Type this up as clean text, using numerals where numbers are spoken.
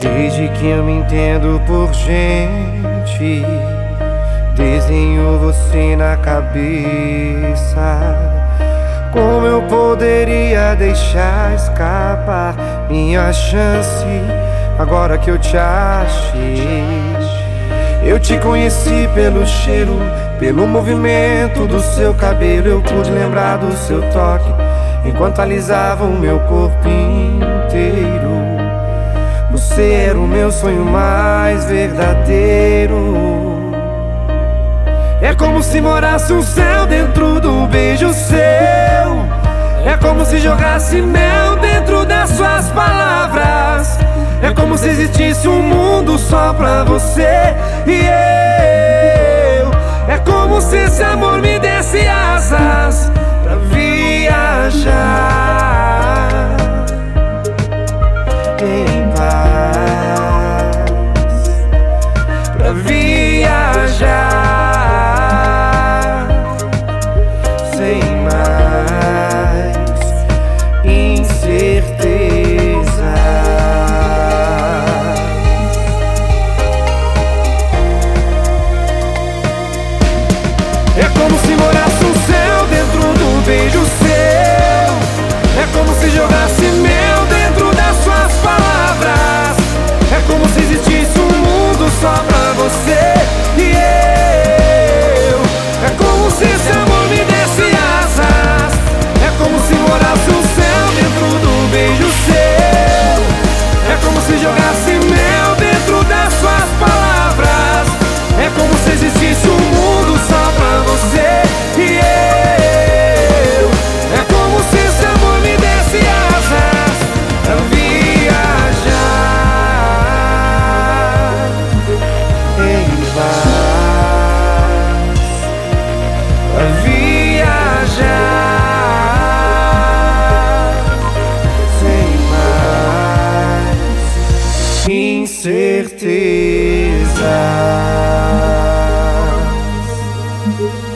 Desde que eu me entendo por gente, desenho você na cabeça. Como eu poderia deixar escapar minha chance agora que eu te achei? Eu te conheci pelo cheiro, pelo movimento do seu cabelo. Eu pude lembrar do seu toque enquanto alisava o meu corpo inteiro. Você era o meu sonho mais verdadeiro. É como se morasse um céu dentro de um beijo seu. É como se jogasse mel dentro das suas palavras. É como se existisse um mundo só pra você e eu. É como se esse amor me desse asas pra viajar em paz, pra viajar sem mais incerteza. É como se morasse um céu dentro do beijo seu. É como se jogasse mel dentro das suas palavras. É como se existisse um mundo só pra você e eu. É como se esse amor me desse asas. É como se morasse um céu dentro do beijo seu. É como se jogasse mel dentro das suas palavras. É como se existisse um mundo só pra você e eu. É como se esse amor me desse asas pra viajar em paz, pra viajar sem mais incertezas.